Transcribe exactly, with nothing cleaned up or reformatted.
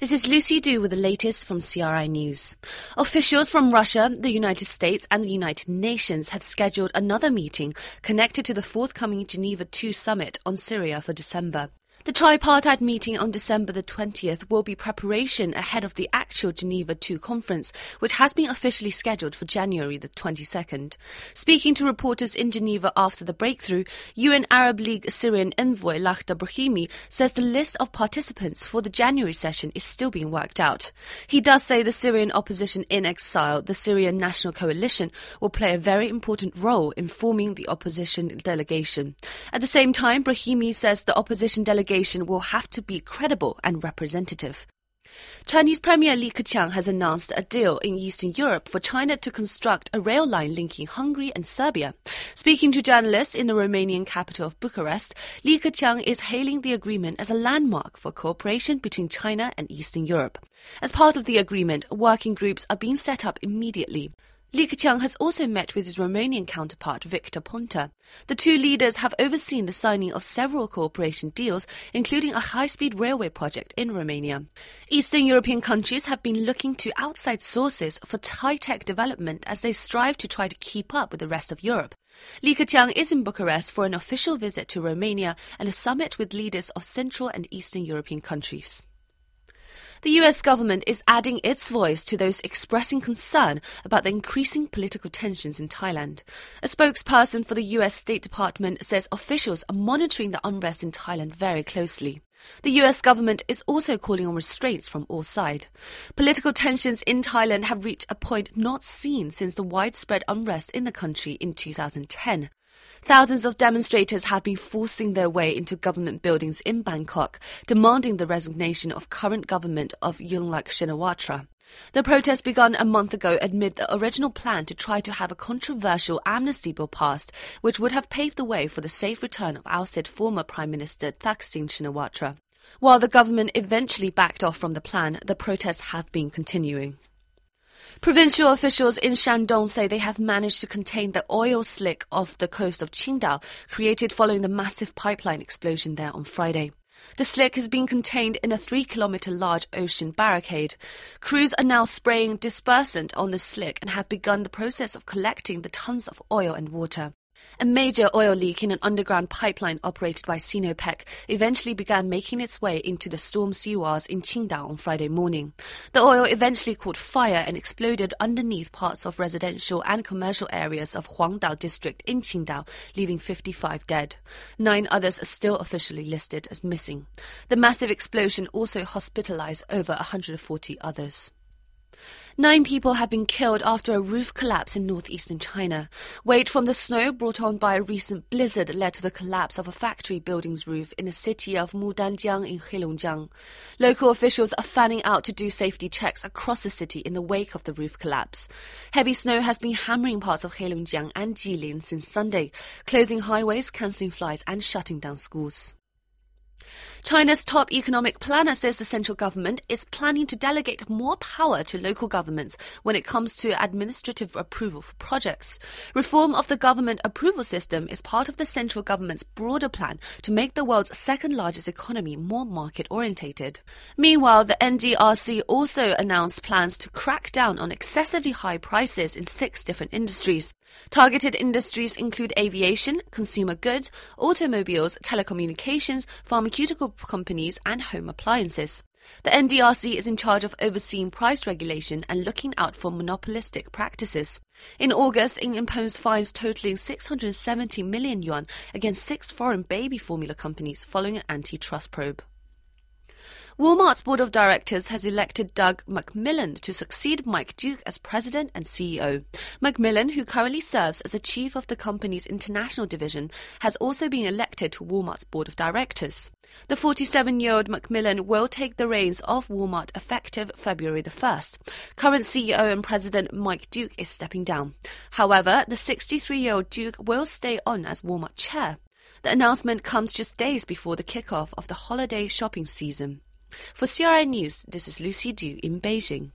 This is Lucy Du with the latest from C R I News. Officials from Russia, the United States and the United Nations have scheduled another meeting connected to the forthcoming Geneva two summit on Syria for December. The tripartite meeting on December the twentieth will be preparation ahead of the actual Geneva two conference, which has been officially scheduled for January the twenty-second. Speaking to reporters in Geneva after the breakthrough, U N Arab League Syrian envoy Lakhdar Brahimi says the list of participants for the January session is still being worked out. He does say the Syrian opposition in exile, the Syrian National Coalition, will play a very important role in forming the opposition delegation. At the same time, Brahimi says the opposition delegation will have to be credible and representative. Chinese Premier Li Keqiang has announced a deal in Eastern Europe for China to construct a rail line linking Hungary and Serbia. Speaking to journalists in the Romanian capital of Bucharest, Li Keqiang is hailing the agreement as a landmark for cooperation between China and Eastern Europe. As part of the agreement, working groups are being set up immediately. Li Keqiang has also met with his Romanian counterpart Victor Ponta. The two leaders have overseen the signing of several cooperation deals, including a high-speed railway project in Romania. Eastern European countries have been looking to outside sources for high-tech development as they strive to try to keep up with the rest of Europe. Li Keqiang is in Bucharest for an official visit to Romania and a summit with leaders of Central and Eastern European countries. The U S government is adding its voice to those expressing concern about the increasing political tensions in Thailand. A spokesperson for the U S State Department says officials are monitoring the unrest in Thailand very closely. The U S government is also calling on restraints from all sides. Political tensions in Thailand have reached a point not seen since the widespread unrest in the country in two thousand ten. Thousands of demonstrators have been forcing their way into government buildings in Bangkok, demanding the resignation of current government of Yingluck Shinawatra. The protest began a month ago amid the original plan to try to have a controversial amnesty bill passed, which would have paved the way for the safe return of ousted former Prime Minister Thaksin Shinawatra. While the government eventually backed off from the plan, the protests have been continuing. Provincial officials in Shandong say they have managed to contain the oil slick off the coast of Qingdao, created following the massive pipeline explosion there on Friday. The slick has been contained in a three-kilometre large ocean barricade. Crews are now spraying dispersant on the slick and have begun the process of collecting the tons of oil and water. A major oil leak in an underground pipeline operated by Sinopec eventually began making its way into the storm sewers in Qingdao on Friday morning. The oil eventually caught fire and exploded underneath parts of residential and commercial areas of Huangdao district in Qingdao, leaving fifty-five dead. Nine others are still officially listed as missing. The massive explosion also hospitalized over one hundred forty others. Nine people have been killed after a roof collapse in northeastern China. Weight from the snow brought on by a recent blizzard led to the collapse of a factory building's roof in the city of Mudanjiang in Heilongjiang. Local officials are fanning out to do safety checks across the city in the wake of the roof collapse. Heavy snow has been hammering parts of Heilongjiang and Jilin since Sunday, closing highways, cancelling flights and shutting down schools. China's top economic planner says the central government is planning to delegate more power to local governments when it comes to administrative approval for projects. Reform of the government approval system is part of the central government's broader plan to make the world's second-largest economy more market-orientated. Meanwhile, the N D R C also announced plans to crack down on excessively high prices in six different industries. Targeted industries include aviation, consumer goods, automobiles, telecommunications, pharmaceutical companies and home appliances. The N D R C is in charge of overseeing price regulation and looking out for monopolistic practices. In August, it imposed fines totaling six hundred seventy million yuan against six foreign baby formula companies following an antitrust probe. Walmart's board of directors has elected Doug McMillon to succeed Mike Duke as president and C E O. McMillon, who currently serves as the chief of the company's international division, has also been elected to Walmart's board of directors. The forty-seven-year-old McMillon will take the reins of Walmart effective February the first. Current C E O and president Mike Duke is stepping down. However, the sixty-three-year-old Duke will stay on as Walmart chair. The announcement comes just days before the kickoff of the holiday shopping season. For C R I News, this is Lucy Du in Beijing.